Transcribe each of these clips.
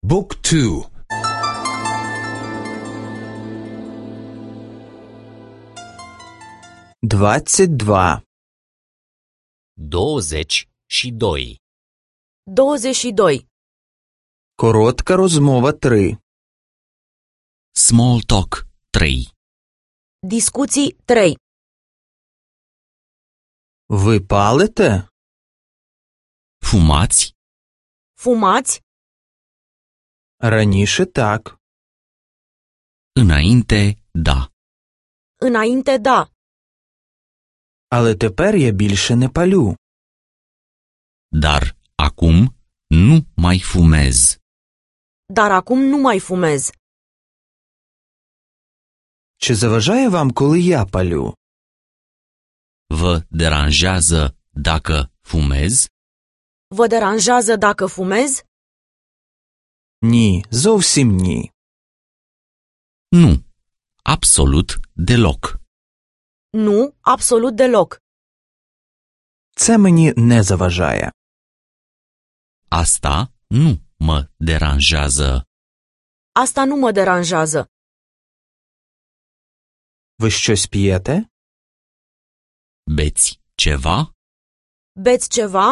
Book 2 22 22. 22. Коротка розмова 3 Small talk 3. Discuții 3. Ви палите? Fumați? Fumați? Раніше так. Înainte, da. Înainte, da. Але тепер я більше не палю. Dar acum nu mai fumez. Dar acum nu mai fumez. Чи заважає вам, коли я палю? Vă deranjează dacă fumez? Vă deranjează dacă fumez? Ні, зовсім ні. Nu. Absolut deloc. Nu, absolut deloc. Це мені не заважає. Asta nu mă deranjează. Asta nu mă deranjează. Ви щось п'єте? Beți ceva? Beți ceva?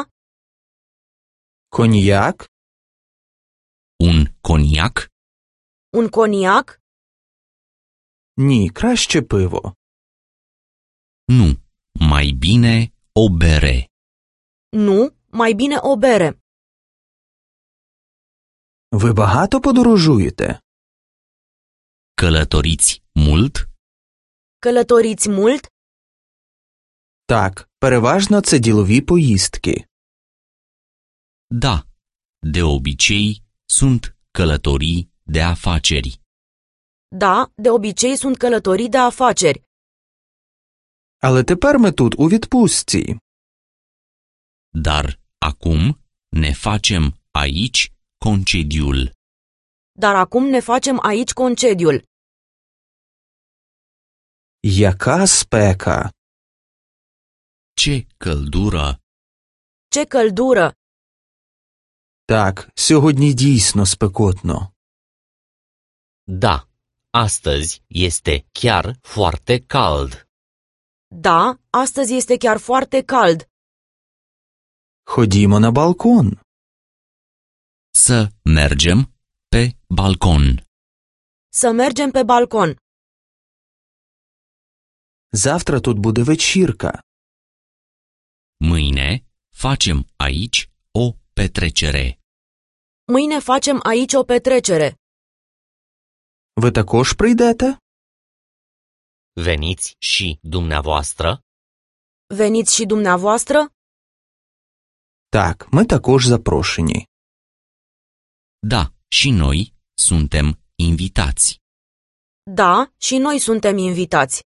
Коньяк? Un coniac? Un coniac? Ні, краще пиво. Nu. Mai bine o bere. Nu, mai bine o bere. Ви багато подорожуєте? Călătoriți mult? Călătoriți mult? Так, переважно це ділові поїздки. Da. De obicei sunt călătorii de afaceri. Da, de obicei sunt călătorii de afaceri. Але тепер ми тут у відпустці. Dar acum ne facem aici concediul. Dar acum ne facem aici concediul. Яка спека! Ce căldură! Ce căldură! Так, сьогодні дійсно спекотно. Da, astăzi este chiar foarte cald. Da, astăzi este chiar foarte cald. Ходімо на балкон. Să mergem pe balcon. Să mergem pe balcon. Завтра тут буде вечірка. Mâine facem aici o petrecere. Mâine facem aici o petrecere. Ви також прийдете? Veniți și dumneavoastră? Veniți și dumneavoastră? Так, ми також запрошені. Da, și noi suntem invitați. Da, și noi suntem invitați.